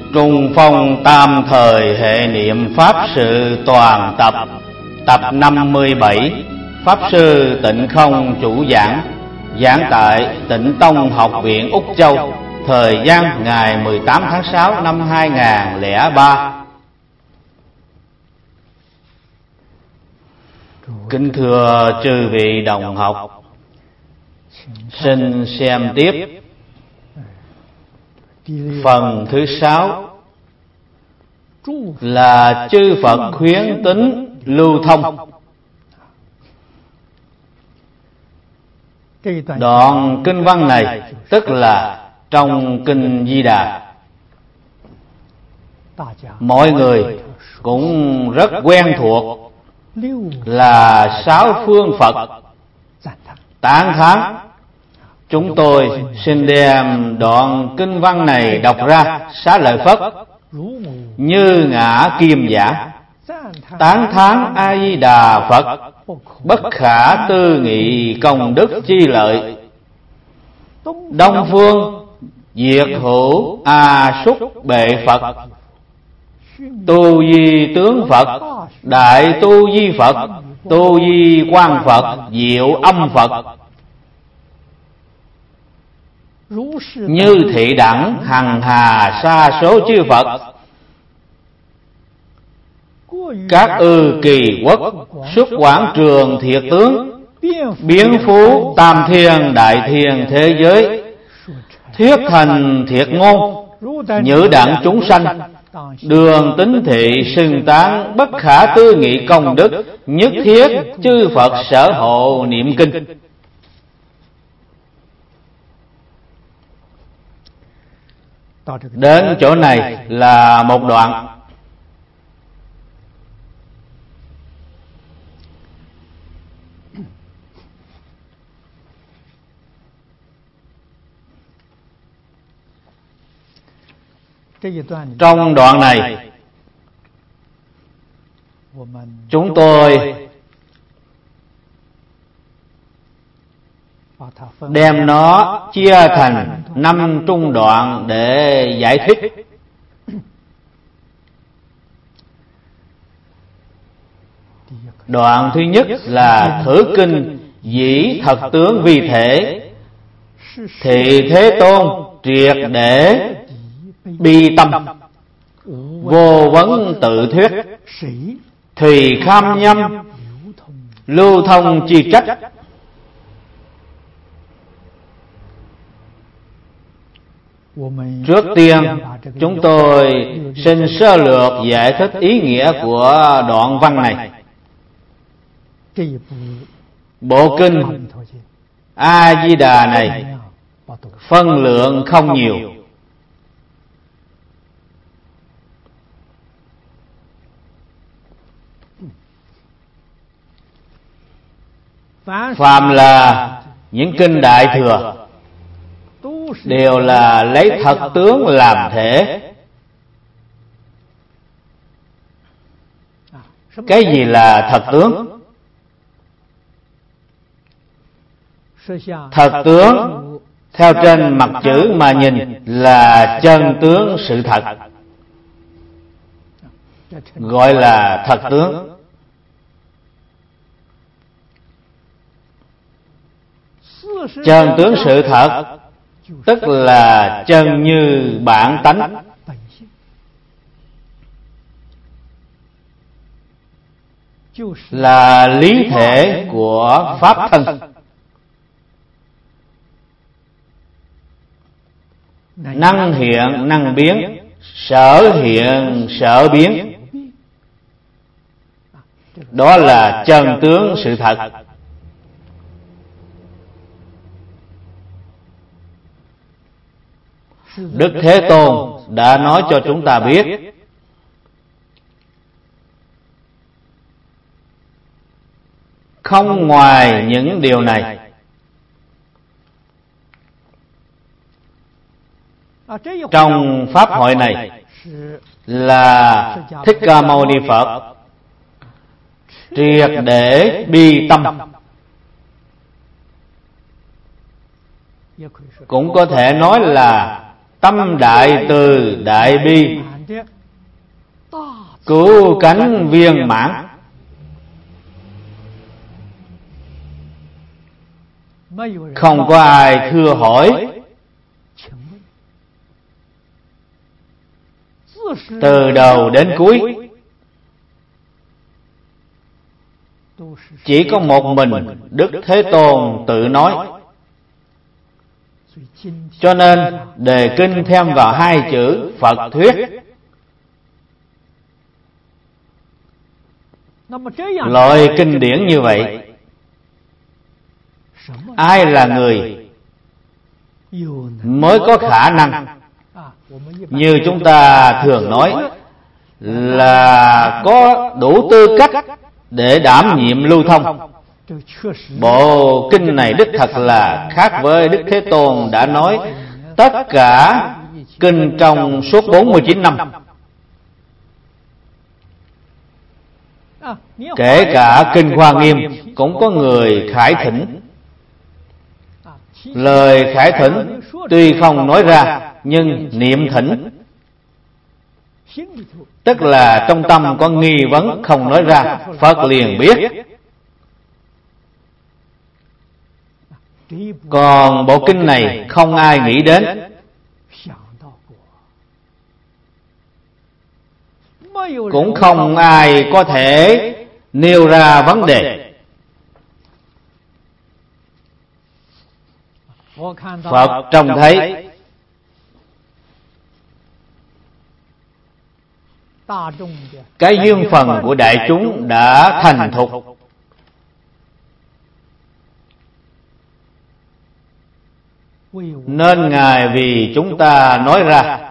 Trùng phong tam thời hệ niệm Pháp sự toàn tập. Tập 57. Pháp sư Tịnh Không chủ giảng. Giảng tại Tịnh Tông Học viện Úc Châu. Thời gian ngày 18 tháng 6 năm 2003. Kính thưa chư vị đồng học, xin xem tiếp phần thứ 6 là chư Phật khuyến tính lưu thông. Đoạn kinh văn này tức là trong kinh Di Đà, mọi người cũng rất quen thuộc, là 6 phương Phật tán thán. Chúng tôi xin đem đoạn kinh văn này đọc ra Xá Lợi Phất như ngã kim giả, tán thán A Di Đà Phật bất khả tư nghị công đức chi lợi. Đông phương diệt hữu A Súc Bệ Phật, Tu Di Tướng Phật, Đại Tu Di Phật, Tu Di Quang Phật, Diệu Âm Phật. Như thị đẳng hằng hà sa số chư Phật, các ư kỳ quốc xuất quảng trường thiệt tướng, biến phú tam thiên đại thiên thế giới, thuyết thành thiệt ngôn, nhữ đặng chúng sanh, đường tín thị xưng tán bất khả tư nghị công đức, nhất thiết chư Phật sở hộ niệm kinh. Đến chỗ này là một đoạn trong đoạn này chúng tôi đem nó chia thành 5 trung đoạn để giải thích. Đoạn thứ nhất là thử kinh dĩ thật tướng vi thể, thị Thế Tôn triệt để bi tâm, vô vấn tự thuyết, thùy kham nhâm lưu thông chi trách. Trước tiên chúng tôi xin sơ lược giải thích ý nghĩa của đoạn văn này. Bộ kinh A Di Đà này phân lượng không nhiều, phàm là những kinh Đại Thừa đều là lấy thật tướng làm thể. Cái gì là thật tướng? Thật tướng theo trên mặt chữ mà nhìn là chân tướng sự thật, gọi là thật tướng. Chân tướng sự thật tức là chân như bản tánh. Là lý thể của pháp thân, năng hiện năng biến, sở hiện sở biến. Đó là chân tướng sự thật. Đức Thế Tôn đã nói cho chúng ta biết, không ngoài những điều này. Trong pháp hội này là Thích Ca Mâu Ni Phật triệt để bi tâm, cũng có thể nói là tâm đại từ đại bi, cứu cánh viên mãn. Không có ai thưa hỏi, từ đầu đến cuối chỉ có một mình Đức Thế Tôn tự nói. Cho nên đề kinh thêm vào hai chữ Phật thuyết. Loại kinh điển như vậy, ai là người mới có khả năng? Như chúng ta thường nói là có đủ tư cách để đảm nhiệm lưu thông. Bộ kinh này đích thật là khác với Đức Thế Tôn đã nói tất cả kinh trong suốt 49 năm. Kể cả kinh Hoa Nghiêm cũng có người khải thỉnh. Lời khải thỉnh tuy không nói ra, nhưng niệm thỉnh, tức là trong tâm có nghi vấn không nói ra, Phật liền biết. Còn bộ kinh này không ai nghĩ đến. Cũng không ai có thể nêu ra vấn đề. Phật trông thấy cái duyên phần của đại chúng đã thành thục, nên Ngài vì chúng ta nói ra.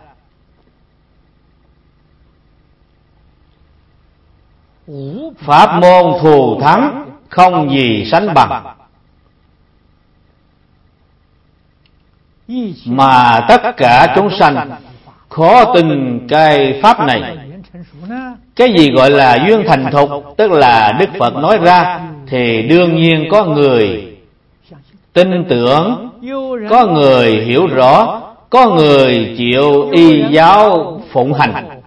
Pháp môn thù thắng không gì sánh bằng, mà tất cả chúng sanh khó tin cái pháp này. Cái gì gọi là duyên thành thục, tức là Đức Phật nói ra thì đương nhiên có người tin tưởng, có người hiểu rõ, có người chịu y giáo phụng hành.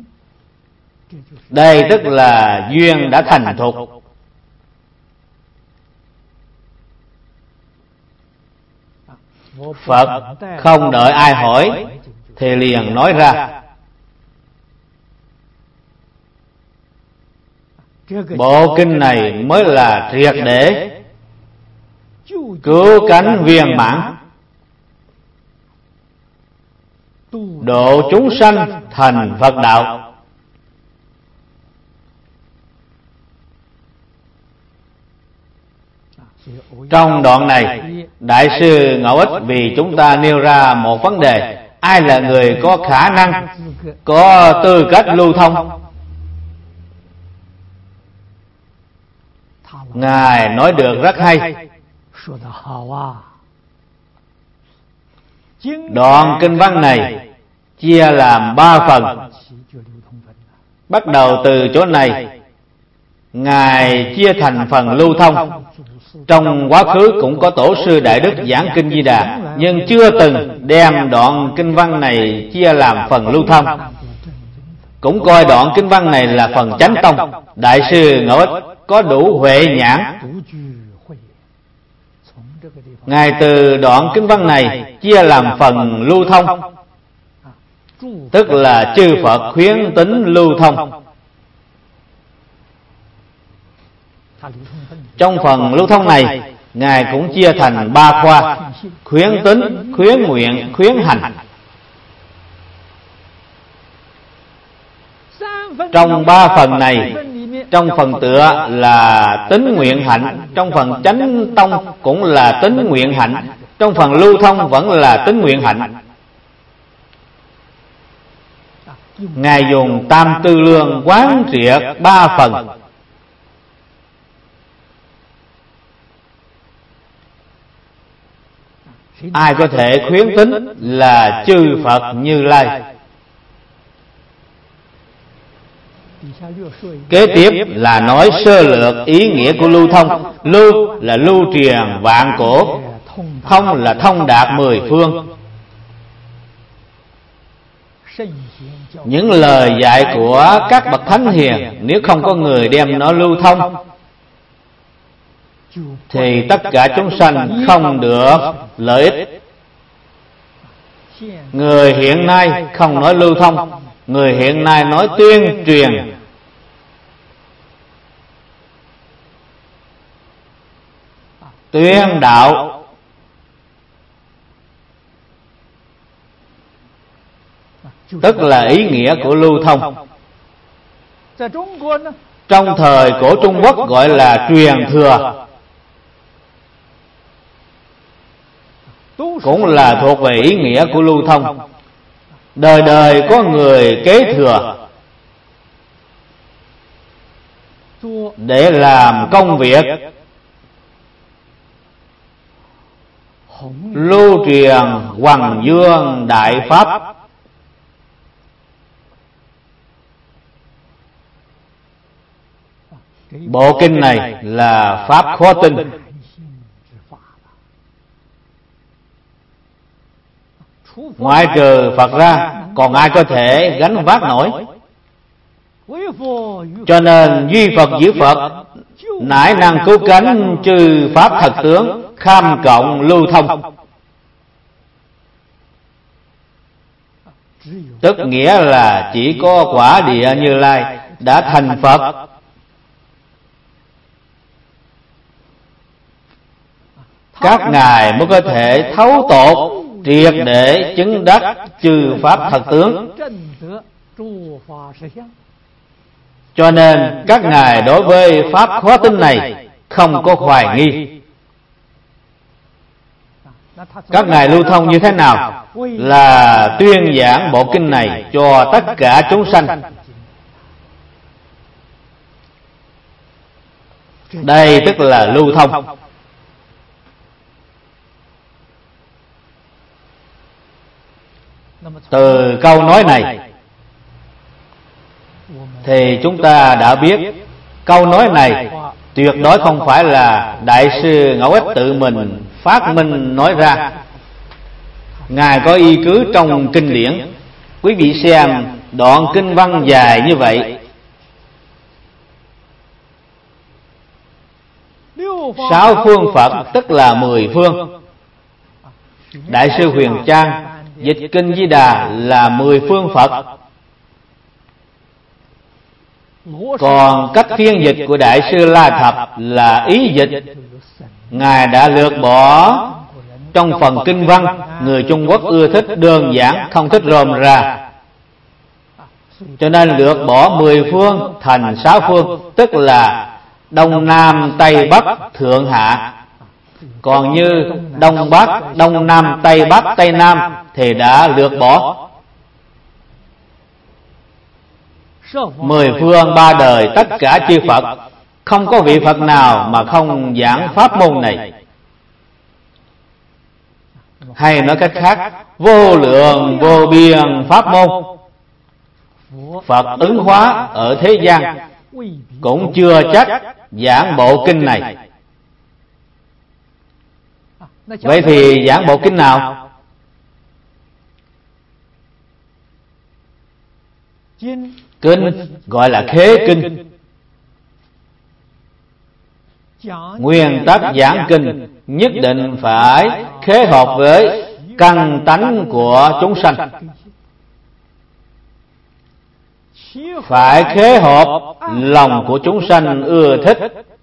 Đây tức là duyên đã thành thục. Phật không đợi ai hỏi thì liền nói ra. Bộ kinh này mới là triệt để cứu cánh viên mãn, độ chúng sanh thành Phật đạo. Trong đoạn này, Đại sư Ngẫu Ích vì chúng ta nêu ra một vấn đề: ai là người có khả năng, có tư cách lưu thông? Ngài nói được rất hay. Đoạn kinh văn này chia làm 3 phần. Bắt đầu từ chỗ này, Ngài chia thành phần lưu thông. Trong quá khứ cũng có tổ sư Đại Đức giảng kinh Di Đà, nhưng chưa từng đem đoạn kinh văn này chia làm phần lưu thông. Cũng coi đoạn kinh văn này là phần chánh tông. Đại sư Ngẫu Ích có đủ huệ nhãn. Ngài từ đoạn kinh văn này chia làm phần lưu thông, tức là chư Phật khuyến tính lưu thông. Trong phần lưu thông này, Ngài cũng chia thành 3 khoa: khuyến tính, khuyến nguyện, khuyến hành. Trong 3 phần này, trong phần tựa là tính nguyện hạnh, trong phần chánh tông cũng là tính nguyện hạnh, trong phần lưu thông vẫn là tính nguyện hạnh. Ngài dùng Tam Tư Lương quán triệt 3 phần. Ai có thể khuyến tính là chư Phật Như Lai. Kế tiếp là nói sơ lược ý nghĩa của lưu thông. Lưu là lưu truyền vạn cổ, thông là thông đạt 10 phương. những lời dạy của các bậc thánh hiền, nếu không có người đem nó lưu thông thì tất cả chúng sanh không được lợi ích. Người hiện nay không nói lưu thông, người hiện nay nói tuyên truyền. Tuyên đạo. Tức là ý nghĩa của lưu thông. Trong thời cổ Trung Quốc gọi là truyền thừa, cũng là thuộc về ý nghĩa của lưu thông. Đời đời có người kế thừa để làm công việc lưu truyền hoằng dương đại pháp. Bộ kinh này là pháp khó tin. Ngoại trừ Phật ra, còn ai có thể gánh vác nổi. Cho nên duy Phật giữ Phật, nải năng cứu cánh chư pháp thật tướng, kham cộng lưu thông. Tức nghĩa là chỉ có quả địa Như Lai đã thành Phật, các ngài mới có thể thấu tột triệt để chứng đắc chư pháp thật tướng. Cho nên các ngài đối với pháp khó tin này không có hoài nghi. Các ngài lưu thông như thế nào? Là tuyên giảng bộ kinh này cho tất cả chúng sanh. Đây tức là lưu thông. Từ câu nói này thì chúng ta đã biết câu nói này tuyệt đối không phải là Đại sư Ngẫu Ích tự mình phát minh nói ra. Ngài có y cứ trong kinh điển. Quý vị xem đoạn kinh văn dài như vậy, 6 phương Phật tức là 10 phương. Đại sư Huyền Trang dịch kinh Di Đà là 10 phương Phật. Còn cách phiên dịch của Đại sư La Thập là ý dịch. Ngài đã lược bỏ trong phần kinh văn. Người Trung Quốc ưa thích đơn giản, không thích rôm ra, cho nên lược bỏ 10 phương thành 6 phương, tức là Đông Nam Tây Bắc Thượng Hạ. Còn như Đông Bắc, Đông Nam, Tây Bắc, Tây Nam thì đã lược bỏ. 10 phương 3 đời tất cả chư Phật, không có vị Phật nào mà không giảng pháp môn này. Hay nói cách khác, vô lượng vô biên pháp môn Phật ứng hóa ở thế gian cũng chưa chắc giảng bộ kinh này. Vậy thì giảng bộ kinh nào? Kinh gọi là khế kinh. Nguyên tắc giảng kinh nhất định phải khế hợp với căn tánh của chúng sanh, phải khế hợp lòng của chúng sanh ưa thích,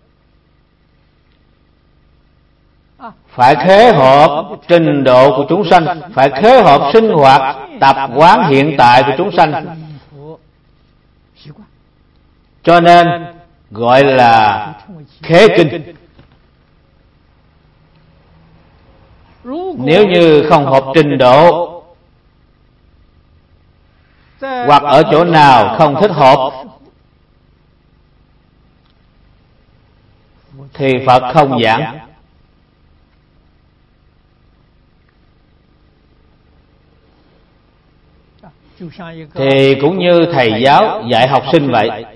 phải khế hợp trình độ của chúng sanh, phải khế hợp sinh hoạt tập quán hiện tại của chúng sanh. Cho nên gọi là khế kinh. Nếu như không hợp trình độ, hoặc ở chỗ nào không thích hợp, thì Phật không giảng. Thì cũng như thầy giáo dạy học sinh vậy.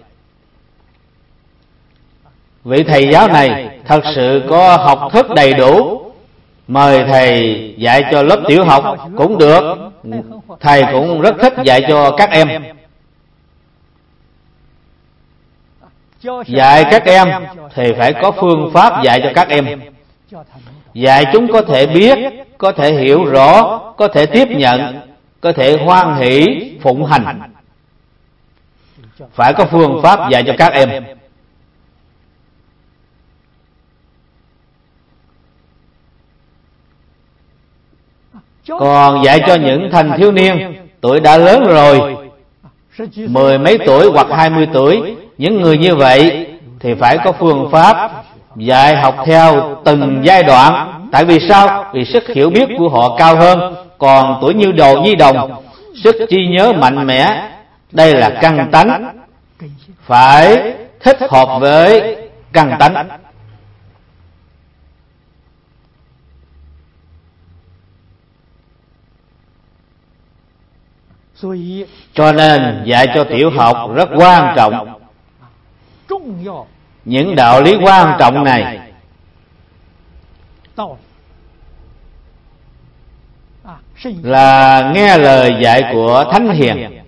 Vị thầy giáo này thật sự có học thức đầy đủ, Mời thầy dạy cho lớp tiểu học cũng được. Thầy cũng rất thích dạy cho các em. Dạy các em thì phải có phương pháp dạy cho các em. Dạy chúng có thể biết, có thể hiểu rõ, có thể tiếp nhận, có thể hoan hỷ phụng hành. Phải có phương pháp dạy cho các em. Còn dạy cho những thanh thiếu niên tuổi đã lớn rồi, 10 mấy tuổi hoặc 20 tuổi, những người như vậy thì phải có phương pháp dạy học theo từng giai đoạn. Tại vì sao? Vì sức hiểu biết của họ cao hơn. Còn tuổi nhi đồng, sức trí nhớ mạnh mẽ, đây là căn tánh, phải thích hợp với căn tánh. Cho nên dạy cho tiểu học rất quan trọng. Những đạo lý quan trọng này là nghe lời dạy của Thánh Hiền.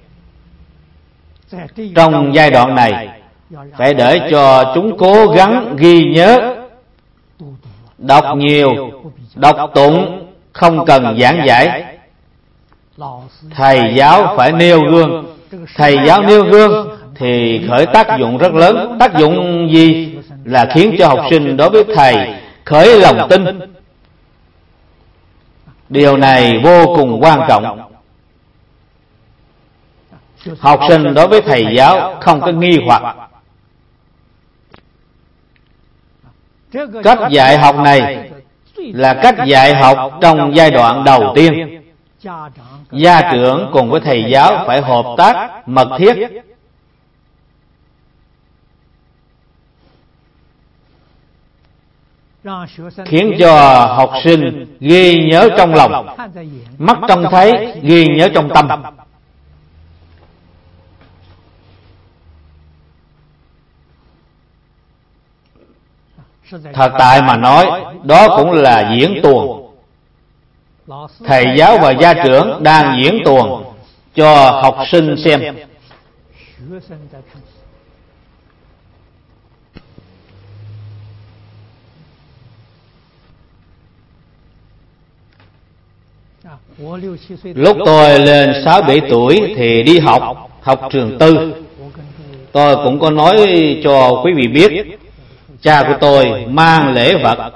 Trong giai đoạn này phải để cho chúng cố gắng ghi nhớ, đọc nhiều, đọc tụng, không cần giảng giải. Thầy giáo phải nêu gương. Thầy giáo nêu gương thì khởi tác dụng rất lớn. Tác dụng gì? Là khiến cho học sinh đối với thầy khởi lòng tin. Điều này vô cùng quan trọng. Học sinh đối với thầy giáo không có nghi hoặc. Cách dạy học này là cách dạy học trong giai đoạn đầu tiên. Gia trưởng cùng với thầy giáo phải hợp tác mật thiết. Khiến cho học sinh ghi nhớ trong lòng, mắt trông thấy, ghi nhớ trong tâm. Thật tại mà nói, đó cũng là diễn tuồng. Thầy giáo và gia trưởng đang diễn tuồng cho học sinh xem. Lúc tôi lên 6-7 tuổi thì đi học trường tư. Tôi cũng có nói cho quý vị biết, cha của tôi mang lễ vật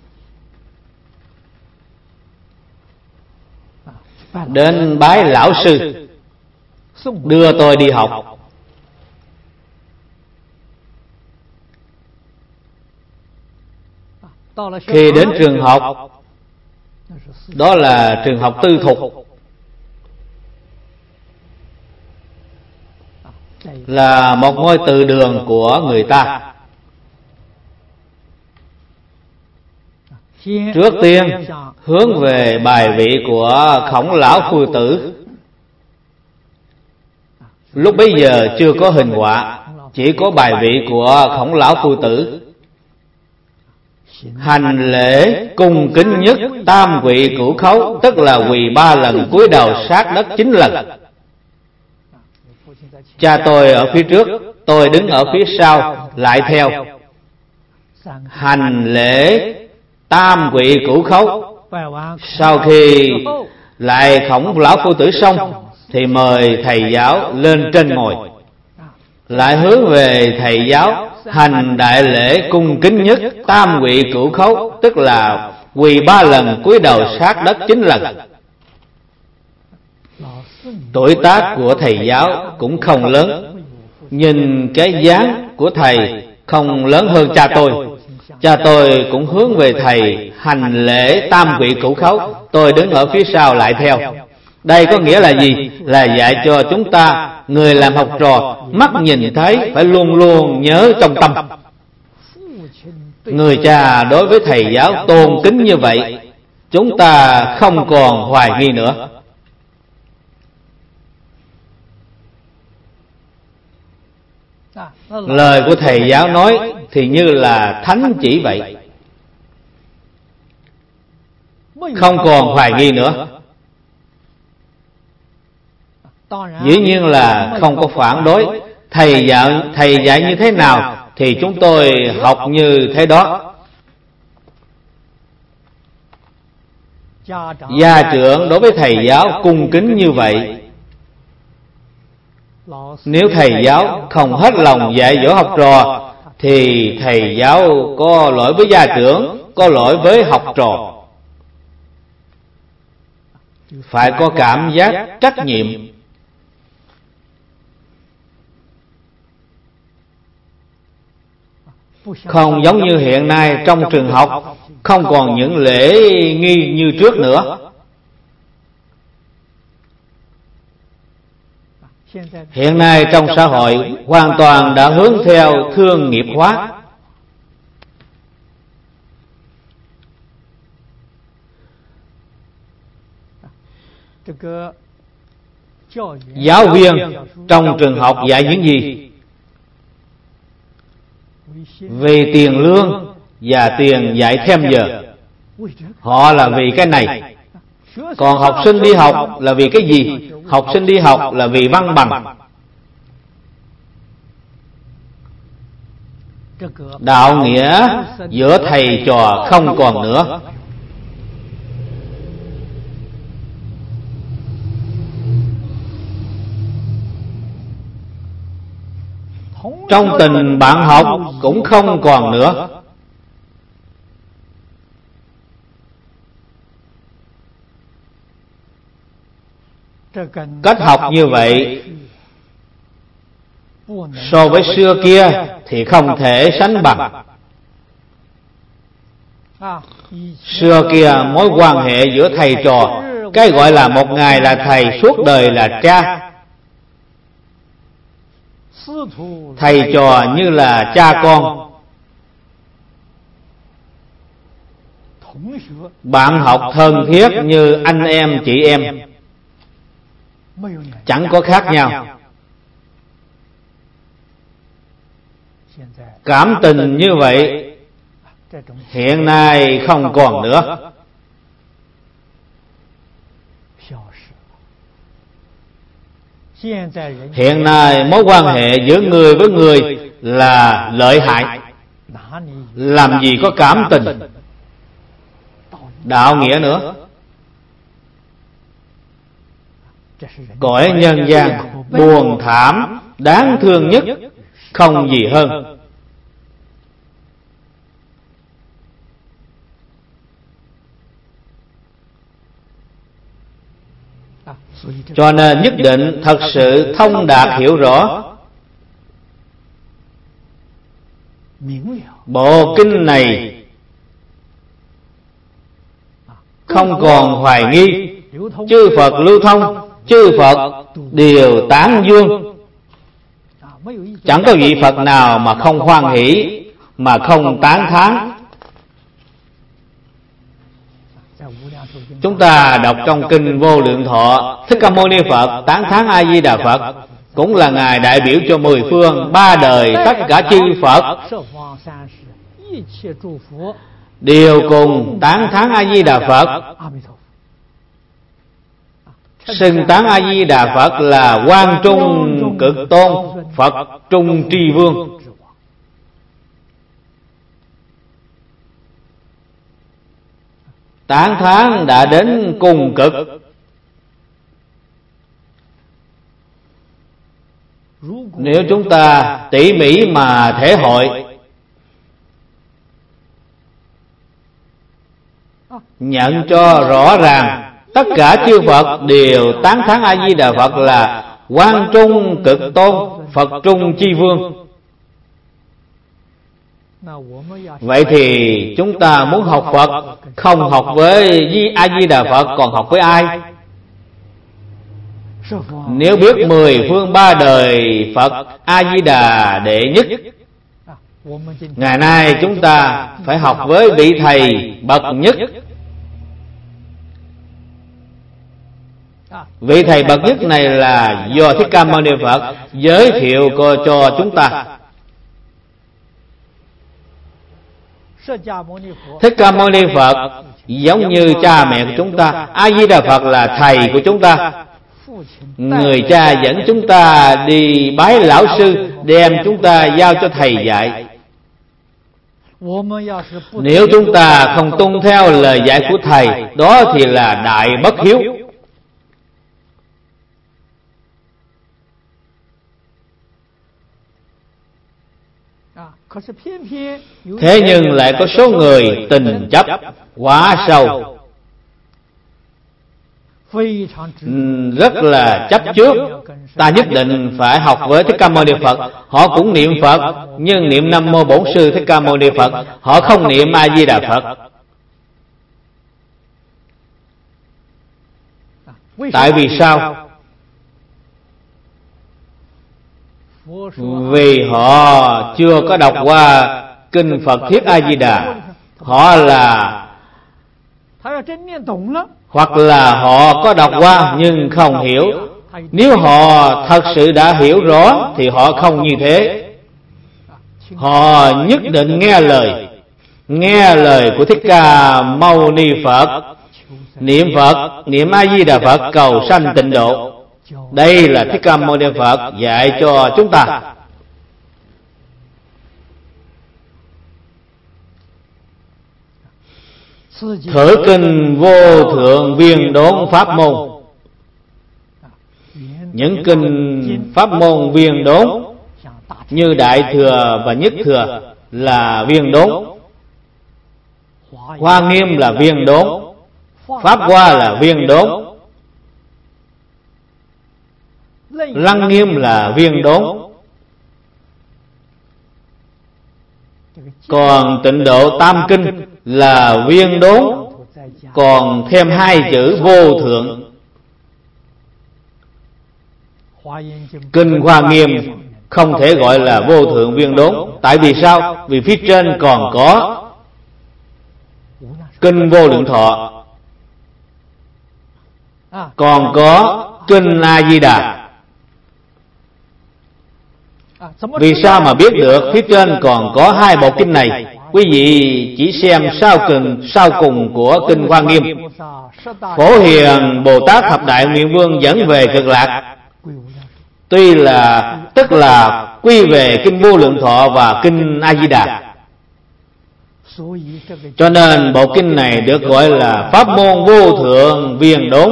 đến bái lão sư, đưa tôi đi học. Khi đến trường học, đó là trường học tư thục, là một ngôi từ đường của người ta. Trước tiên hướng về bài vị của Khổng Lão Phu Tử. Lúc bấy giờ chưa có hình họa, chỉ có bài vị của Khổng Lão Phu Tử. Hành lễ cung kính nhất tam quỳ cửu khấu, tức là quỳ 3 lần, cúi đầu sát đất 9 lần. Cha tôi ở phía trước, tôi đứng ở phía sau lại theo. Hành lễ tam quỳ cửu khấu. Sau khi lại Khổng Lão Phu Tử xong thì mời thầy giáo lên trên ngồi, lại hướng về thầy giáo hành đại lễ cung kính nhất tam quỳ cửu khấu, tức là quỳ 3 lần, cúi đầu sát đất 9 lần. Tuổi tác của thầy giáo cũng không lớn, nhìn cái dáng của thầy không lớn hơn cha tôi. Cha tôi cũng hướng về thầy hành lễ tam quỳ cửu khấu, tôi đứng ở phía sau lại theo. Đây có nghĩa là gì? Là dạy cho chúng ta, người làm học trò, mắt nhìn thấy phải luôn luôn nhớ trong tâm. Người cha đối với thầy giáo tôn kính như vậy, chúng ta không còn hoài nghi nữa. Lời của thầy giáo nói thì như là thánh chỉ vậy. không còn hoài nghi nữa. Dĩ nhiên là không có phản đối. Thầy dạy như thế nào thì chúng tôi học như thế đó. Gia trưởng đối với thầy giáo cung kính như vậy. Nếu thầy giáo không hết lòng dạy dỗ học trò thì thầy giáo có lỗi với gia trưởng, có lỗi với học trò. Phải có cảm giác trách nhiệm. Không giống như hiện nay trong trường học không còn những lễ nghi như trước nữa. Hiện nay trong xã hội hoàn toàn đã hướng theo thương nghiệp hóa. Giáo viên trong trường học dạy những gì? Vì tiền lương và tiền dạy thêm giờ. Họ là vì cái này. Còn học sinh đi học là vì cái gì? Học sinh đi học là vì văn bằng. Đạo nghĩa giữa thầy trò không còn nữa. Trong tình bạn học cũng không còn nữa. Cách học như vậy so với xưa kia thì không thể sánh bằng. Xưa kia mối quan hệ giữa thầy trò, cái gọi là một ngày là thầy, suốt đời là cha. Thầy trò như là cha con. Bạn học thân thiết như anh em chị em, chẳng có khác nhau. Cảm tình như vậy hiện nay không còn nữa. Hiện nay mối quan hệ giữa người với người là lợi hại. Làm gì có cảm tình, đạo nghĩa nữa. Cõi nhân gian buồn thảm, đáng thương nhất, không gì hơn. Cho nên nhất định thật sự thông đạt hiểu rõ bộ kinh này, không còn hoài nghi. Chư Phật lưu thông, chư Phật đều tán dương. Chẳng có vị Phật nào mà không hoan hỷ, mà không tán thán. Chúng ta đọc trong kinh Vô Lượng Thọ, Thích Ca Mâu Ni Phật tán thán A Di Đà Phật, cũng là ngài đại biểu cho mười phương ba đời tất cả chư Phật đều cùng tán thán A Di Đà Phật. Xưng tán A Di Đà Phật là Quang Trung Cực Tôn, Phật Trung Tri Vương. Tán thán đã đến cùng cực. Nếu chúng ta tỉ mỉ mà thể hội, nhận cho rõ ràng, tất cả chư Phật đều tán thán A Di Đà Phật là Quang Trung Cực Tôn, Phật Trung Chi Vương. Vậy thì chúng ta muốn học Phật, không học với A Di Đà Phật còn học với ai? Nếu biết mười phương ba đời Phật A Di Đà đệ nhất, ngày nay chúng ta phải học với vị thầy bậc nhất. Vị thầy bậc nhất này là do Thích Ca Mâu Ni Phật giới thiệu cho chúng ta. Thích Ca Mâu Ni Phật giống như cha mẹ của chúng ta. A Di Đà Phật là thầy của chúng ta. Người cha dẫn chúng ta đi bái lão sư, đem chúng ta giao cho thầy dạy. Nếu chúng ta không tuân theo lời dạy của thầy, đó thì là đại bất hiếu. Thế nhưng lại có số người tình chấp quá sâu, rất là chấp trước. Ta nhất định phải học với Thích Ca Mâu Ni Phật. Họ cũng niệm Phật, nhưng niệm Nam Mô Bổn Sư Thích Ca Mâu Ni Phật, họ không niệm A Di Đà Phật. Tại vì sao? Vì họ chưa có đọc qua kinh Phật Thiết A Di Đà. Họ là hoặc là họ có đọc qua nhưng không hiểu. Nếu họ thật sự đã hiểu rõ thì họ không như thế. Họ nhất định nghe lời của Thích Ca Mâu Ni Phật, niệm A Di Đà Phật cầu sanh tịnh độ. Đây là Thích Ca Mâu Ni Phật dạy cho chúng ta. Thử kinh Vô Thượng Viên Đốn Pháp Môn. Những kinh pháp môn viên đốn như Đại Thừa và Nhất Thừa là viên đốn, Hoa Nghiêm là viên đốn, Pháp Hoa là viên đốn, Lăng Nghiêm là viên đốn. Còn Tịnh Độ Tam Kinh là viên đốn, còn thêm 2 chữ Vô Thượng. Kinh Hoa Nghiêm không thể gọi là Vô Thượng Viên Đốn. Tại vì sao? Vì phía trên còn có kinh Vô Lượng Thọ, còn có kinh A Di Đà. Vì sao mà biết được phía trên còn có 2 bộ kinh này? Quý vị chỉ xem sau cùng của kinh Hoa Nghiêm. Phổ Hiền Bồ Tát Thập Đại Nguyện Vương dẫn về Cực Lạc, tức là quy về kinh Vô Lượng Thọ và kinh A Di Đà. Cho nên bộ kinh này được gọi là pháp môn Vô Thượng Viên Đốn.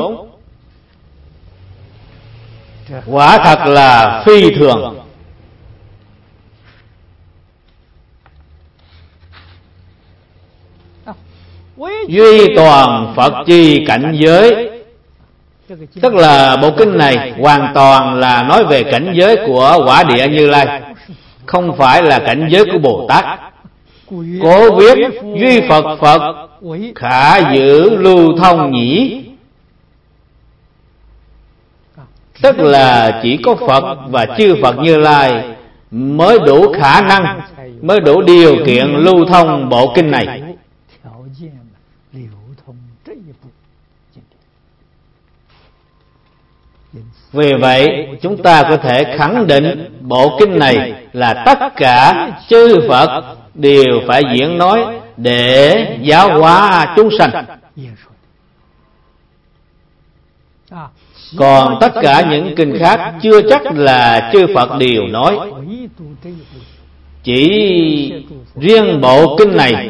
Quả thật là phi thường. Duy toàn Phật chi cảnh giới. Tức là bộ kinh này hoàn toàn là nói về cảnh giới của quả địa Như Lai, không phải là cảnh giới của Bồ Tát. Cố viết duy Phật Phật, khả giữ lưu thông nhĩ. Tức là chỉ có Phật và chư Phật Như Lai mới đủ khả năng, mới đủ điều kiện lưu thông bộ kinh này. Vì vậy chúng ta có thể khẳng định bộ kinh này là tất cả chư Phật đều phải diễn nói để giáo hóa chúng sanh. Còn tất cả những kinh khác chưa chắc là chư Phật đều nói. Chỉ riêng bộ kinh này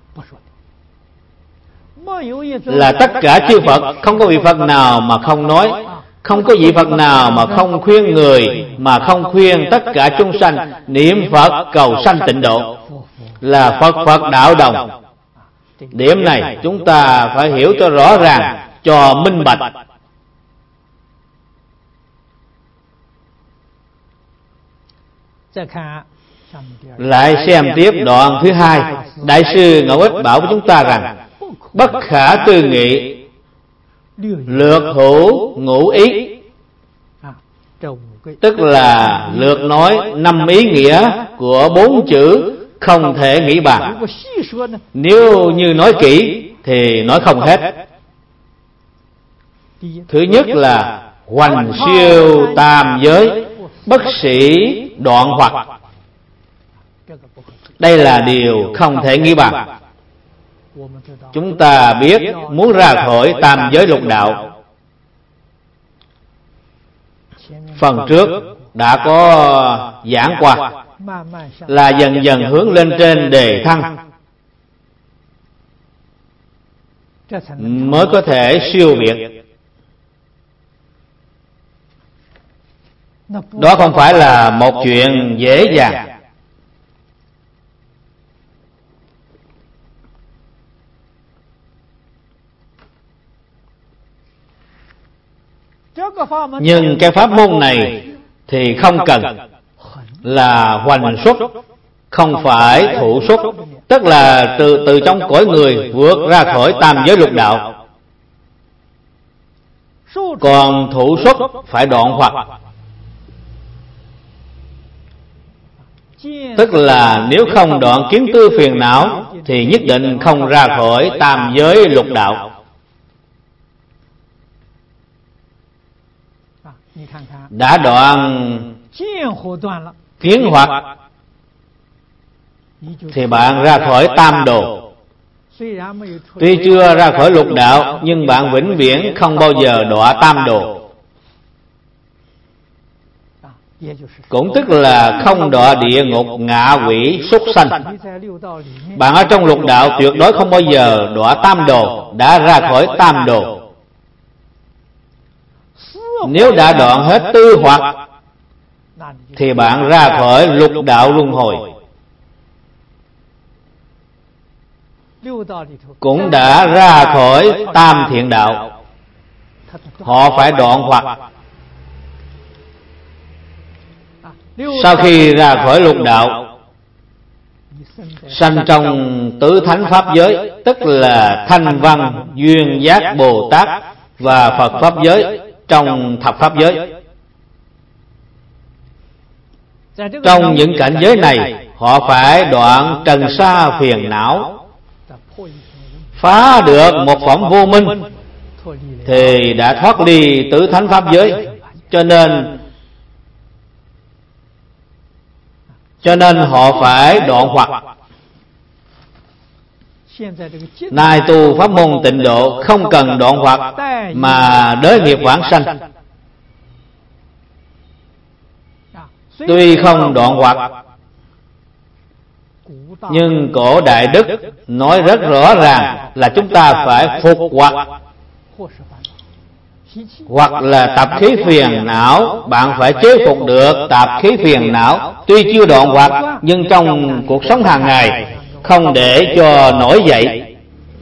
là tất cả chư Phật, không có vị Phật nào mà không nói, không có vị Phật nào mà không khuyên người, mà không khuyên tất cả chúng sanh niệm Phật cầu sanh tịnh độ, là Phật Phật đạo đồng. Điểm này chúng ta phải hiểu cho rõ ràng, cho minh bạch. Lại xem tiếp đoạn thứ 2. Đại sư Ngẫu Ích bảo với chúng ta rằng bất khả tư nghị, lược hữu ngũ ý. Tức là lược nói 5 ý nghĩa của 4 chữ không thể nghĩ bàn. Nếu như nói kỹ thì nói không hết. Thứ nhất là hoành siêu tam giới, bất sĩ đoạn hoặc. Đây là điều không thể nghĩ bàn. chúng ta biết muốn ra khỏi tam giới lục đạo, phần trước đã có giảng qua, là dần dần hướng lên trên đề thăng mới có thể siêu việt. Đó không phải là một chuyện dễ dàng. Nhưng cái pháp môn này thì không cần là hoành xuất, không phải thụ xuất, tức là từ trong cõi người vượt ra khỏi tam giới lục đạo. Còn thụ xuất phải đoạn hoặc, tức là nếu không đoạn kiến tư phiền não thì nhất định không ra khỏi tam giới lục đạo. Đã đoạn kiến hoặc thì bạn ra khỏi tam đồ. Tuy chưa ra khỏi lục đạo, nhưng bạn vĩnh viễn không bao giờ đọa tam đồ. Cũng tức là không đọa địa ngục, ngạ quỷ, súc sanh. Bạn ở trong lục đạo tuyệt đối không bao giờ đọa tam đồ. Đã ra khỏi tam đồ, nếu đã đoạn hết tư hoặc thì bạn ra khỏi lục đạo luân hồi. Cũng đã ra khỏi tam thiện đạo. Họ phải đoạn hoặc. Sau khi ra khỏi lục đạo, sanh trong tứ thánh pháp giới, tức là Thanh Văn, Duyên Giác, Bồ Tát và Phật pháp giới, trong thập pháp giới. Trong những cảnh giới này, họ phải đoạn trần sa phiền não, phá được một phẩm vô minh thì đã thoát ly tứ thánh pháp giới. Cho nên họ phải đoạn hoặc. Nay tu pháp môn tịnh độ không cần đoạn hoặc mà đới nghiệp vãng sanh. Tuy không đoạn hoặc, nhưng cổ Đại Đức nói rất rõ ràng là chúng ta phải phục hoặc. Hoặc là tập khí phiền não, bạn phải chế phục được tập khí phiền não. Tuy chưa đoạn hoặc, nhưng trong cuộc sống hàng ngày không để cho nổi dậy.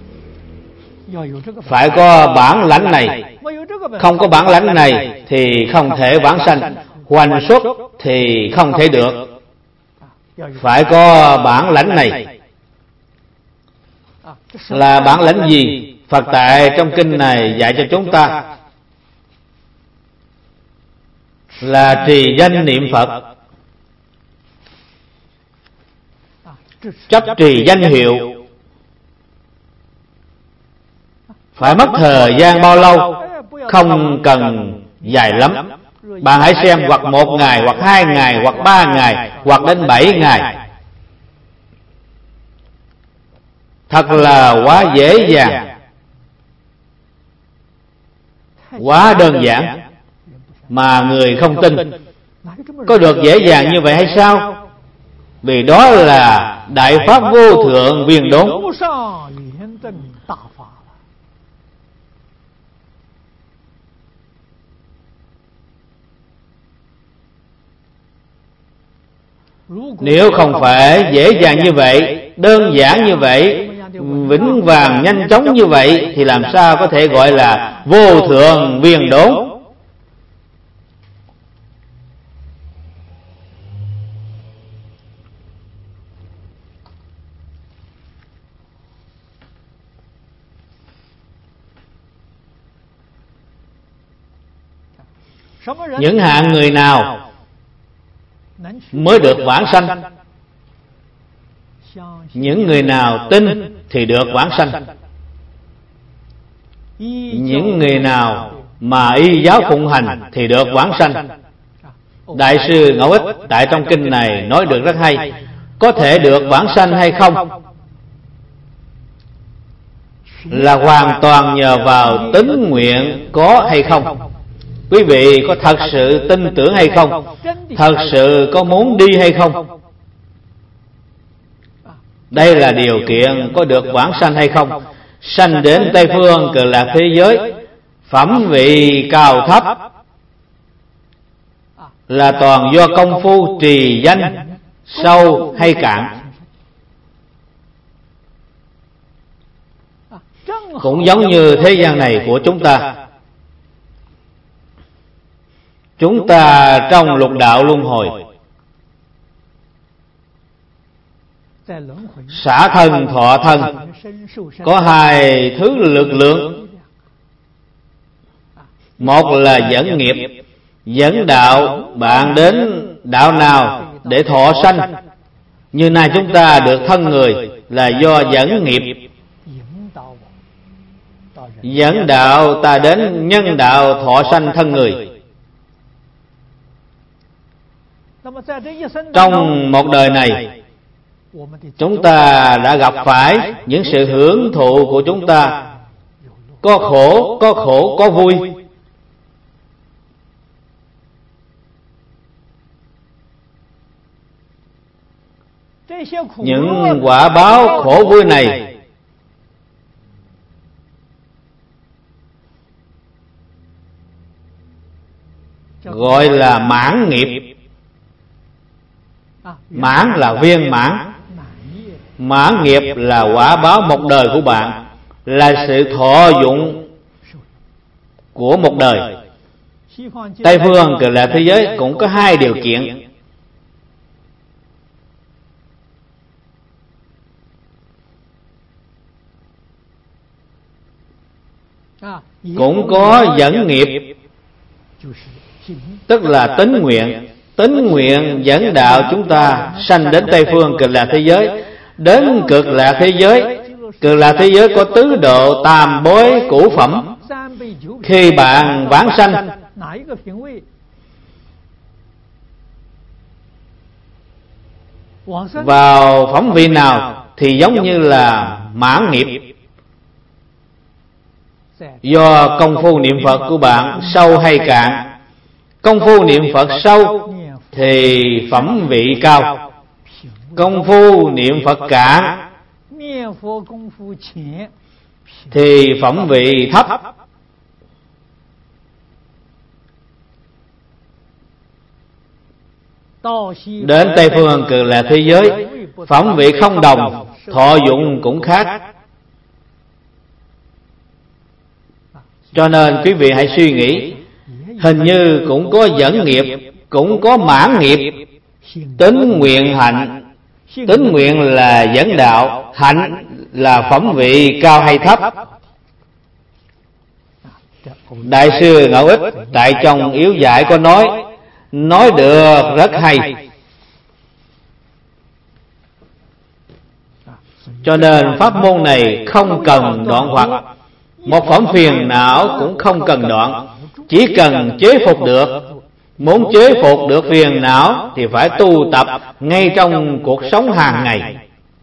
Phải có bản lãnh này. Không có bản lãnh này thì không thể vãng sanh. Hoành xuất thì không thể được. Phải có bản lãnh này. Là bản lãnh gì? Phật tại trong kinh này dạy cho chúng ta là trì danh niệm Phật, chấp trì danh hiệu. Phải mất thời gian bao lâu? Không cần dài lắm. Bạn hãy xem, hoặc 1 ngày, hoặc 2 ngày, hoặc 3 ngày, hoặc đến 7 ngày. Thật là quá dễ dàng, quá đơn giản, mà người không tin. Có được dễ dàng như vậy hay sao? Vì đó là đại pháp vô thượng viên đốn. Nếu không phải dễ dàng như vậy, đơn giản như vậy, vĩnh vàng nhanh chóng như vậy, thì làm sao có thể gọi là vô thượng viên đốn? Những hạng người nào mới được vãng sanh? Những người nào tin thì được vãng sanh. Những người nào mà y giáo phụng hành thì được vãng sanh. Đại sư Ngẫu Ích tại trong kinh này nói được rất hay. Có thể được vãng sanh hay không là hoàn toàn nhờ vào tín nguyện có hay không. Quý vị có thật sự tin tưởng hay không? Thật sự có muốn đi hay không? Đây là điều kiện có được vãng sanh hay không. Sanh đến Tây Phương Cực Lạc thế giới, phẩm vị cao thấp là toàn do công phu trì danh sâu hay cạn. Cũng giống như thế gian này của chúng ta. Chúng ta trong lục đạo luân hồi, xả thân thọ thân, có hai thứ lực lượng. Một là dẫn nghiệp, dẫn đạo bạn đến đạo nào để thọ sanh. Như nay chúng ta được thân người là do dẫn nghiệp, dẫn đạo ta đến nhân đạo thọ sanh thân người. Trong một đời này, chúng ta đã gặp phải những sự hưởng thụ của chúng ta, có khổ, có vui. Những quả báo khổ vui này gọi là mãn nghiệp. Mãn là viên mãn, mãn nghiệp là quả báo một đời của bạn, là sự thọ dụng của một đời. Tây Phương Cực Lạc thế giới cũng có hai điều kiện. Cũng có dẫn nghiệp, tức là tín nguyện. Tín nguyện dẫn đạo chúng ta sanh đến Tây Phương Cực Lạc thế giới. Đến Cực Lạc thế giới, Cực Lạc thế giới có tứ độ tam bối cửu phẩm. Khi bạn vãng sanh vào phẩm vị nào thì giống như là mãn nghiệp. Do công phu niệm Phật của bạn sâu hay cạn. Công phu niệm Phật sâu thì phẩm vị cao, công phu niệm Phật cạn thì phẩm vị thấp. Đến Tây Phương Cực Lạc thế giới, phẩm vị không đồng, thọ dụng cũng khác. Cho nên quý vị hãy suy nghĩ, hình như cũng có dẫn nghiệp, cũng có mãn nghiệp. Tín nguyện hạnh, tín nguyện là dẫn đạo, hạnh là phẩm vị cao hay thấp. Đại sư Ngẫu Ích tại trong Yếu Giải có nói được rất hay. Cho nên pháp môn này không cần đoạn hoặc, một phẩm phiền não cũng không cần đoạn, chỉ cần chế phục được. Muốn chế phục được phiền não thì phải tu tập ngay trong cuộc sống hàng ngày.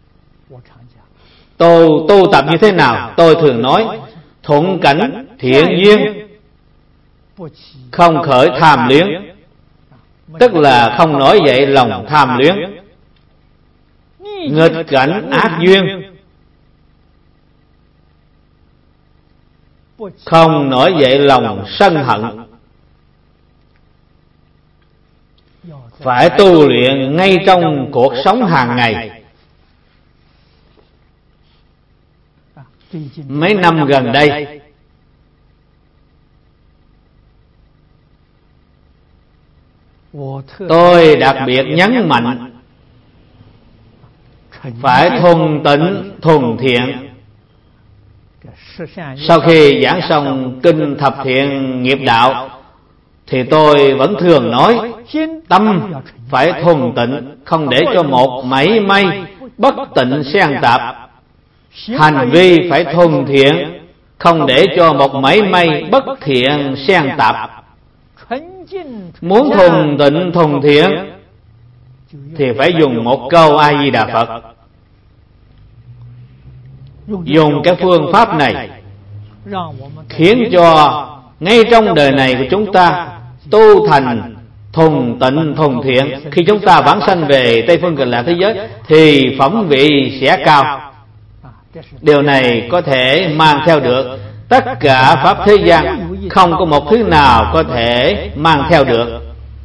Tu tập như thế nào? Tôi thường nói thuận cảnh thiện duyên, không khởi tham luyến, tức là không nổi dậy lòng tham luyến. Nghịch cảnh ác duyên, không nổi dậy lòng sân hận. Phải tu luyện ngay trong cuộc sống hàng ngày. Mấy năm gần đây, tôi đặc biệt nhấn mạnh phải thuần tịnh thuần thiện. Sau khi giảng xong kinh Thập Thiện Nghiệp Đạo thì tôi vẫn thường nói tâm phải thuần tịnh, không để cho một mảy may bất tịnh xen tạp. Hành vi phải thuần thiện, không để cho một mảy may bất thiện xen tạp. Muốn thuần tịnh thuần thiện thì phải dùng một câu A Di Đà Phật. dùng cái phương pháp này khiến cho ngay trong đời này của chúng ta tu thành thuần tịnh thuần thiện. Khi chúng ta vãng sanh về Tây Phương Cực Lạc thế giới thì phẩm vị sẽ cao. Điều này có thể mang theo được tất cả pháp thế gian, không có một thứ nào có thể mang theo được.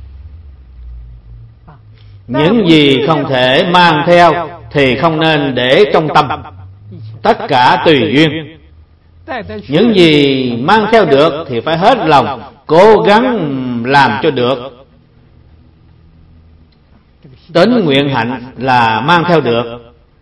Những gì không thể mang theo thì không nên để trong tâm, tất cả tùy duyên. Những gì mang theo được thì phải hết lòng cố gắng làm cho được. Tính nguyện hạnh là mang theo được.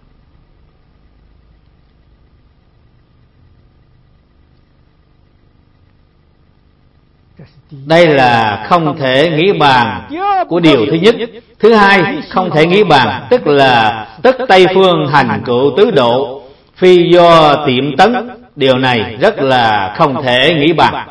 Đây là không thể nghĩ bàn của điều thứ nhất. Thứ hai, không thể nghĩ bàn tức là tất Tây Phương hành cựu tứ độ, phi do tiệm tấn. Điều này rất là không thể nghĩ bàn.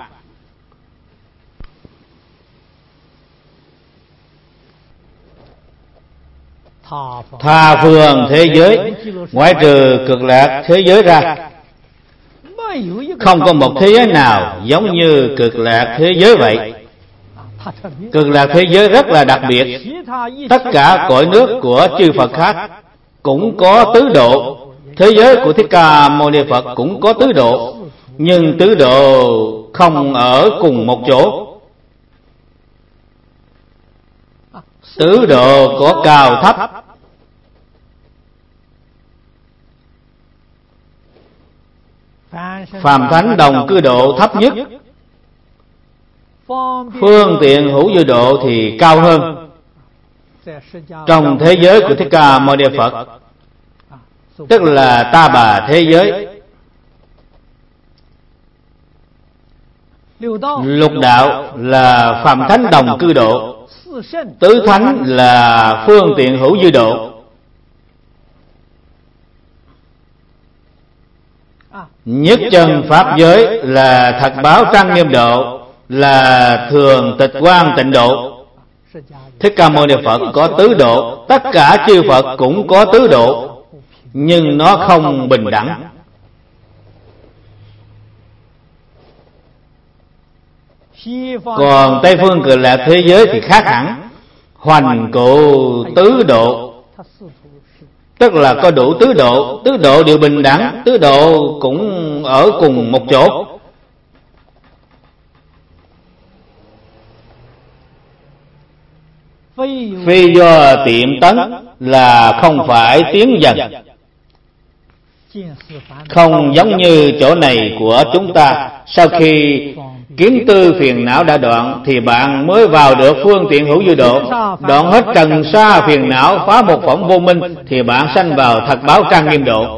Tha phương thế giới, ngoại trừ Cực Lạc thế giới ra, không có một thế giới nào giống như Cực Lạc thế giới vậy. Cực Lạc thế giới rất là đặc biệt. Tất cả cõi nước của chư Phật khác cũng có tứ độ. Thế giới của Thích Ca Mâu Ni Phật cũng có tứ độ, nhưng tứ độ không ở cùng một chỗ. Tứ độ có cao thấp. Phàm thánh đồng cư độ thấp nhất, phương tiện hữu dư độ thì cao hơn. Trong thế giới của Thích Ca Mâu Ni Phật, tức là Ta Bà thế giới, lục đạo là phàm thánh đồng cư độ, tứ thánh là phương tiện hữu dư độ. Nhất chân pháp giới là thật báo trang nghiêm độ, là thường tịch quang tịnh độ. Thích Ca Mâu Ni Phật có tứ độ, tất cả chư Phật cũng có tứ độ, nhưng nó không bình đẳng. Còn Tây Phương Cực Lạc thế giới thì khác hẳn, hoành cựu tứ độ, tức là có đủ tứ độ. Tứ độ đều bình đẳng, tứ độ cũng ở cùng một chỗ. Phi do tiệm tấn là không phải tiến dần, không giống như chỗ này của chúng ta. Sau khi kiến tư phiền não đã đoạn thì bạn mới vào được phương tiện hữu dư độ. Đoạn hết trần sa phiền não, phá một phẩm vô minh thì bạn sanh vào thật báo trang nghiêm độ.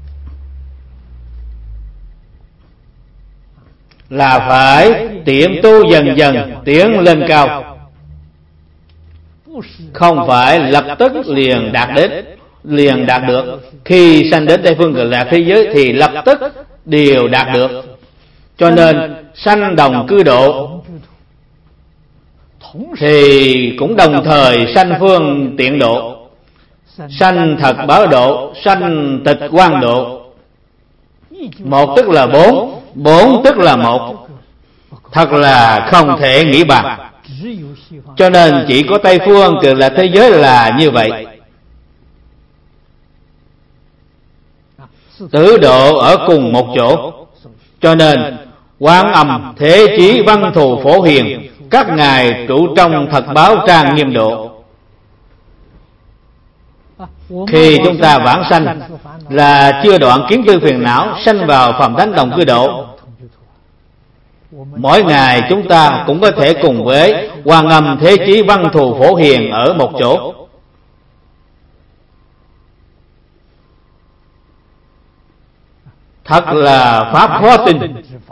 Là phải tiệm tu dần dần tiến lên cao, không phải lập tức liền đạt được. Khi sanh đến Tây Phương Cực Lạc thế giới thì lập tức đều đạt được. Cho nên sanh đồng cư độ thì cũng đồng thời sanh phương tiện độ, sanh thật báo độ, sanh tịch quang độ. Một tức là bốn, bốn tức là một, thật là không thể nghĩ bàn. Cho nên chỉ có Tây Phương Cực Lạc thế giới là như vậy. Tứ độ ở cùng một chỗ. Cho nên Quán Âm, Thế Chí, Văn Thù, Phổ Hiền, các ngài trụ trong thật báo trang nghiêm độ. Khi chúng ta vãng sanh là chưa đoạn kiến tư phiền não, sanh vào phàm thánh đồng cư độ. Mỗi ngày chúng ta cũng có thể cùng với Quán Âm, Thế Chí, Văn Thù, Phổ Hiền ở một chỗ. Thật là pháp khó tin.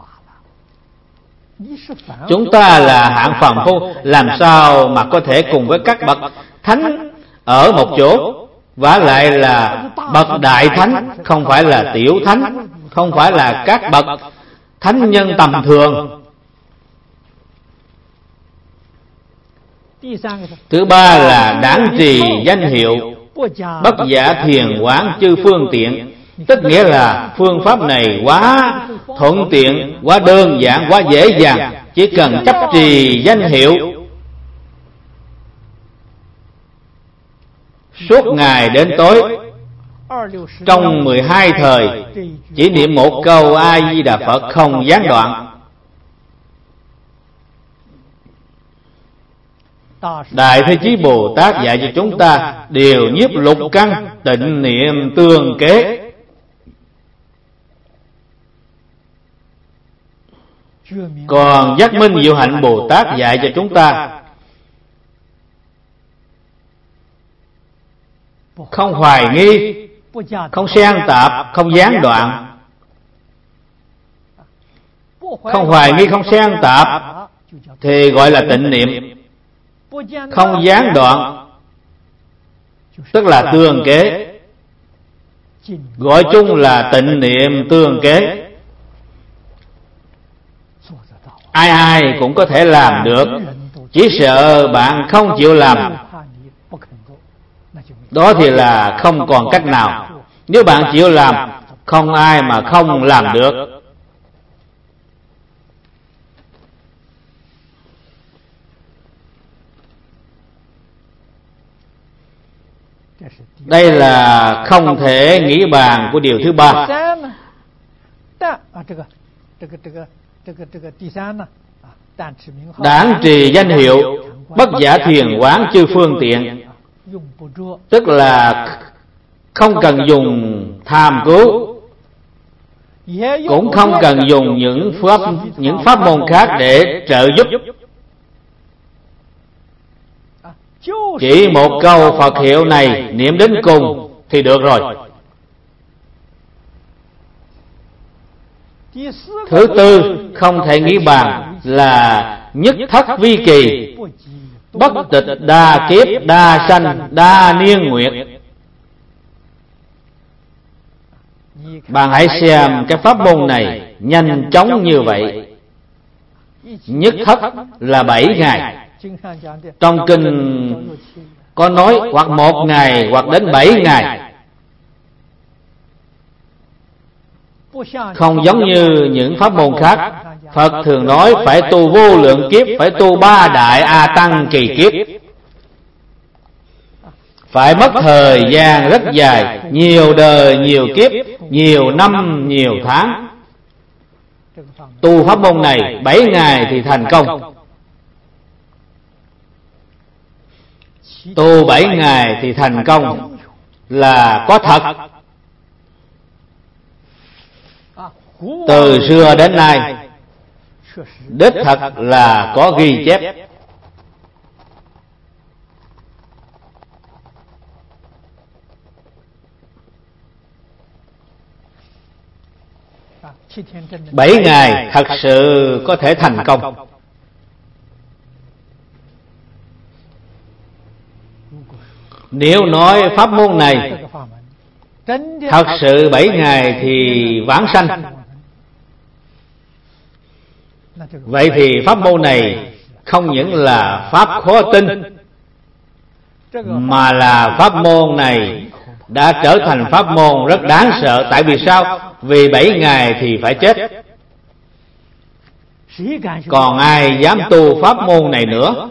Chúng ta là hạng phàm phu, làm sao mà có thể cùng với các bậc thánh ở một chỗ? Vả lại là bậc đại thánh, không phải là tiểu thánh, không phải là các bậc thánh nhân tầm thường. Thứ ba là đáng trì danh hiệu, bất giả thiền quán chư phương tiện, Tức nghĩa là phương pháp này quá thuận tiện, quá đơn giản, quá dễ dàng. Chỉ cần chấp trì danh hiệu suốt ngày đến tối, trong 12 thời, chỉ niệm một câu A Di Đà Phật không gián đoạn. Đại Thế Chí Bồ Tát dạy cho chúng ta điều nhiếp lục căn, tịnh niệm tương kế. Còn Giác Minh Diệu Hạnh Bồ Tát dạy cho chúng ta không hoài nghi, không xen tạp, không gián đoạn. Không hoài nghi, không xen tạp thì gọi là tịnh niệm. Không gián đoạn tức là tương kế, gọi chung là tịnh niệm tương kế. Ai ai cũng có thể làm được, chỉ sợ bạn không chịu làm, đó thì là không còn cách nào. Nếu bạn chịu làm, không ai mà không làm được. Đây là không thể nghĩ bàn của điều thứ ba. Đản trì danh hiệu bất giả thiền quán chư phương tiện, tức là không cần dùng tham cứu, cũng không cần dùng những pháp môn khác để trợ giúp. Chỉ một câu Phật hiệu này niệm đến cùng thì được rồi. Thứ tư không thể nghĩ bàn là nhất thất vi kỳ, bất tịch đa kiếp, đa sanh, đa niên nguyệt. Bạn hãy xem cái pháp môn này nhanh chóng như vậy. Nhất thất là 7 ngày. Trong kinh có nói hoặc 1 ngày hoặc đến 7 ngày. Không giống như những pháp môn khác. Phật thường nói phải tu vô lượng kiếp, phải tu 3 đại A Tăng kỳ kiếp, phải mất thời gian rất dài, nhiều đời, nhiều kiếp, nhiều năm, nhiều tháng. Tu pháp môn này 7 ngày thì thành công. Tu 7 ngày thì thành công là có thật. Từ xưa đến nay đích thật là có ghi chép. Bảy ngày thật sự có thể thành công. Nếu nói pháp môn này thật sự 7 ngày thì vãng sanh, vậy thì pháp môn này không những là pháp khó tin, mà là pháp môn này đã trở thành pháp môn rất đáng sợ. Tại vì sao? Vì 7 ngày thì phải chết. Còn ai dám tu pháp môn này nữa?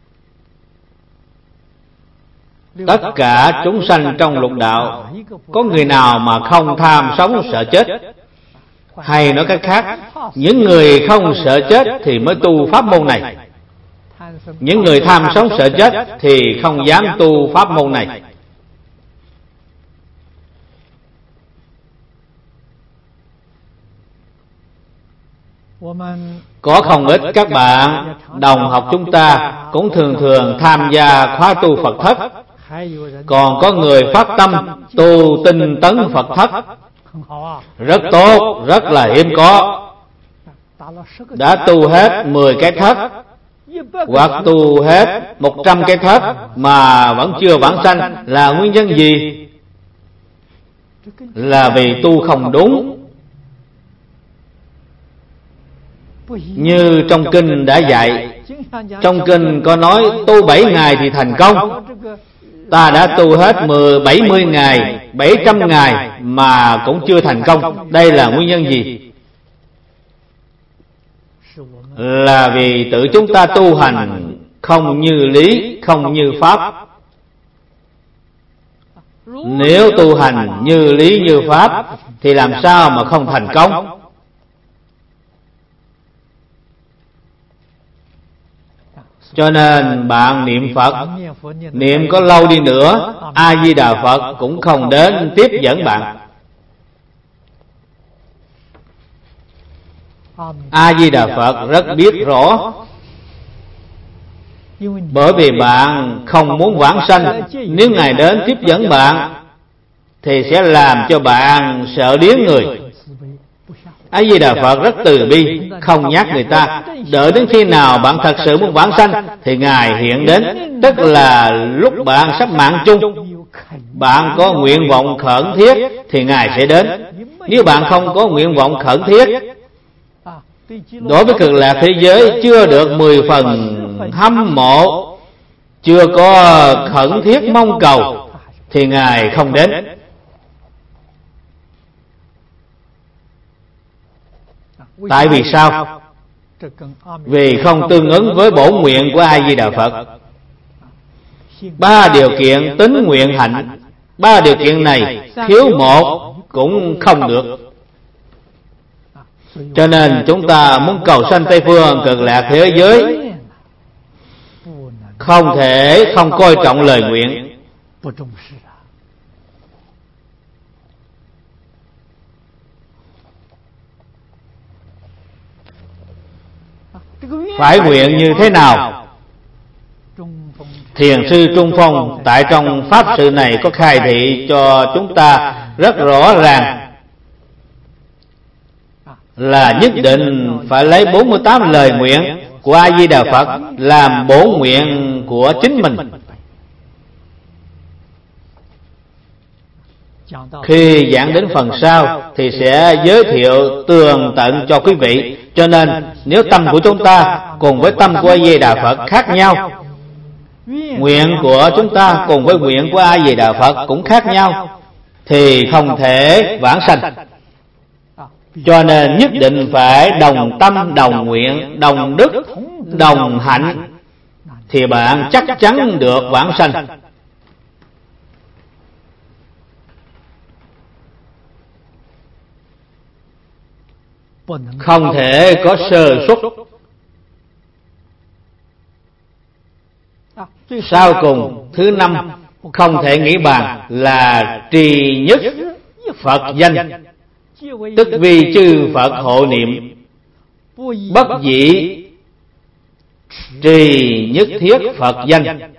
Tất cả chúng sanh trong lục đạo, có người nào mà không tham sống sợ chết? Hay nói cách khác, những người không sợ chết thì mới tu pháp môn này. Những người tham sống sợ chết thì không dám tu pháp môn này. Có không ít các bạn đồng học chúng ta cũng thường thường tham gia khóa tu Phật thất. Còn có người phát tâm tu tinh tấn Phật thất, rất tốt, rất là hiếm có. Đã tu hết 10 cái thất hoặc tu hết 100 cái thất mà vẫn chưa vãng sanh, là nguyên nhân gì? Là vì tu không đúng. Như trong kinh đã dạy, trong kinh có nói tu 7 ngày thì thành công. ta đã tu hết 70 ngày, 700 ngày mà cũng chưa thành công. Đây là nguyên nhân gì? Là vì tự chúng ta tu hành không như lý, không như pháp. Nếu tu hành như lý như pháp thì làm sao mà không thành công? Cho nên bạn niệm Phật, niệm có lâu đi nữa, A Di Đà Phật cũng không đến tiếp dẫn bạn. A Di Đà Phật rất biết rõ, bởi vì bạn không muốn vãng sanh. Nếu Ngài đến tiếp dẫn bạn thì sẽ làm cho bạn sợ điếng người. A Di Đà Phật rất từ bi, không nhắc người ta. Đợi đến khi nào bạn thật sự muốn vãng sanh thì Ngài hiện đến. Tức là lúc bạn sắp mạng chung, bạn có nguyện vọng khẩn thiết thì Ngài sẽ đến. Nếu bạn không có nguyện vọng khẩn thiết, đối với cực lạc thế giới chưa được 10 phần hâm mộ, chưa có khẩn thiết mong cầu thì Ngài không đến. Tại vì sao? Vì không tương ứng với bổn nguyện của A Di Đà Phật. 3 điều kiện tín nguyện hạnh, 3 điều kiện này thiếu một cũng không được. Cho nên chúng ta muốn cầu sanh Tây Phương cực lạc thế giới, không thể không coi trọng lời nguyện. Phải nguyện như thế nào? Thiền sư Trung Phong tại trong pháp sự này có khai thị cho chúng ta rất rõ ràng, là nhất định phải lấy 48 lời nguyện của A Di Đà Phật làm bổn nguyện của chính mình. Khi giảng đến phần sau thì sẽ giới thiệu tường tận cho quý vị. Cho nên nếu tâm của chúng ta cùng với tâm của A Di Đà Phật khác nhau, nguyện của chúng ta cùng với nguyện của A Di Đà Phật cũng khác nhau, thì không thể vãng sanh. Cho nên nhất định phải đồng tâm, đồng nguyện, đồng đức, đồng hạnh thì bạn chắc chắn được vãng sanh. Không thể có sơ suất. Sau cùng, thứ 5 không thể nghĩ bàn là trì nhất Phật danh, tức vì chư Phật hộ niệm, bất dĩ trì nhất thiết Phật danh.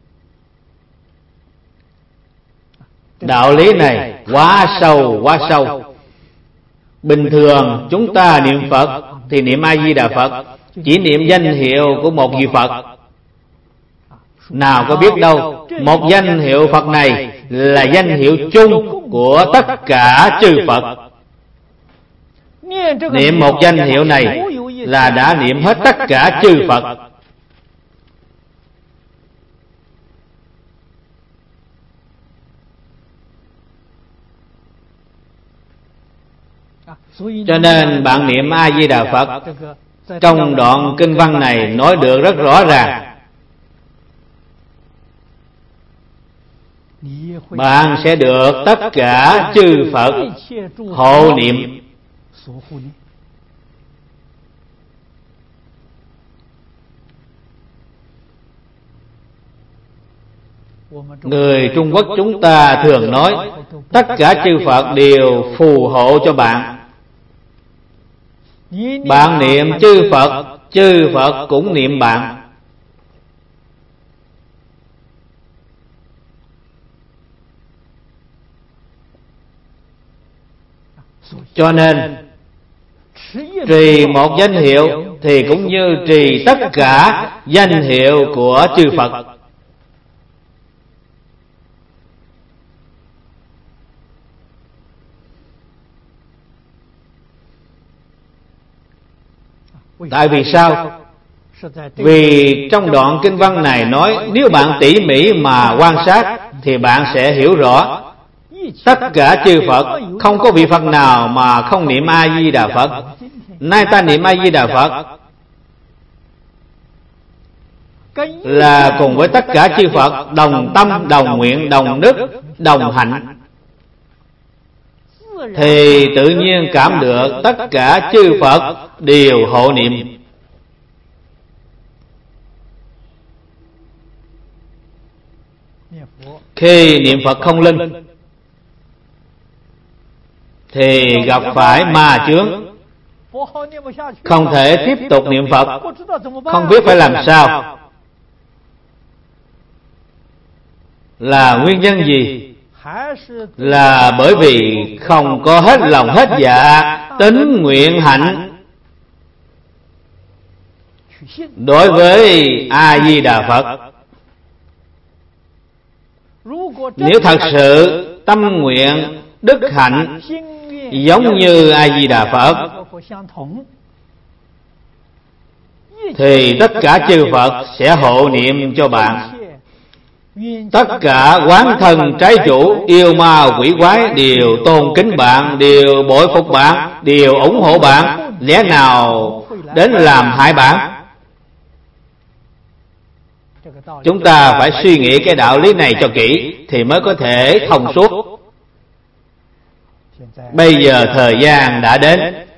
Đạo lý này quá sâu, quá sâu. Bình thường chúng ta niệm Phật thì niệm A Di Đà Phật, chỉ niệm danh hiệu của một vị Phật. Nào có biết đâu, một danh hiệu Phật này là danh hiệu chung của tất cả chư Phật. Niệm một danh hiệu này là đã niệm hết tất cả chư Phật. Cho nên bạn niệm A Di Đà Phật, trong đoạn kinh văn này nói được rất rõ ràng. Bạn sẽ được tất cả chư Phật hộ niệm. Người Trung Quốc chúng ta thường nói tất cả chư Phật đều phù hộ cho bạn. Bạn niệm chư Phật cũng niệm bạn. Cho nên trì một danh hiệu thì cũng như trì tất cả danh hiệu của chư Phật. Tại vì sao? Vì trong đoạn kinh văn này nói, nếu bạn tỉ mỉ mà quan sát thì bạn sẽ hiểu rõ tất cả chư Phật, không có vị Phật nào mà không niệm A Di Đà Phật. Nay ta niệm A Di Đà Phật là cùng với tất cả chư Phật đồng tâm, đồng nguyện, đồng đức, đồng hạnh, thì tự nhiên cảm được tất cả chư Phật đều hộ niệm. Khi niệm Phật không linh thì gặp phải ma chướng, không thể tiếp tục niệm Phật, không biết phải làm sao. Là nguyên nhân gì? Là bởi vì không có hết lòng hết dạ tín nguyện hạnh đối với A Di Đà Phật. Nếu thật sự tâm nguyện đức hạnh giống như A Di Đà Phật thì tất cả chư Phật sẽ hộ niệm cho bạn. Tất cả quán thần trái chủ, yêu ma quỷ quái đều tôn kính bạn, đều bội phục bạn, đều ủng hộ bạn, lẽ nào đến làm hại bạn? Chúng ta phải suy nghĩ cái đạo lý này cho kỹ thì mới có thể thông suốt. Bây giờ thời gian đã đến,